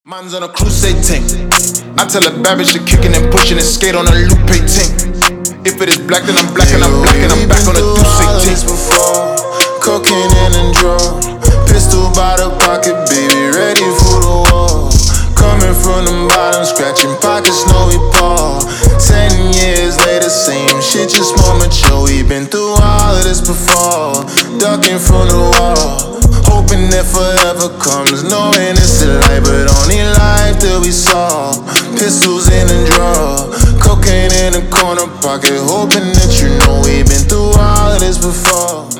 Man's on a crusade ting. I tell a bad bitch to kickin' and pushin' and skate on a Lupe ting. If it is black, then I'm black, and I'm black, and I'm back on a Duce ting. Before cocaine in and draw, pistol by the pocket, baby, ready for the war. Coming from the bottom, scratching pockets, no we paw. 10 years later, same shit, just more mature. We been through all of this before, ducking from the wall. Hoping that forever comes, knowing it's a lie, but only life that we saw. Pistols in the drawer, cocaine in the corner pocket, hoping that you know we've been through all of this before.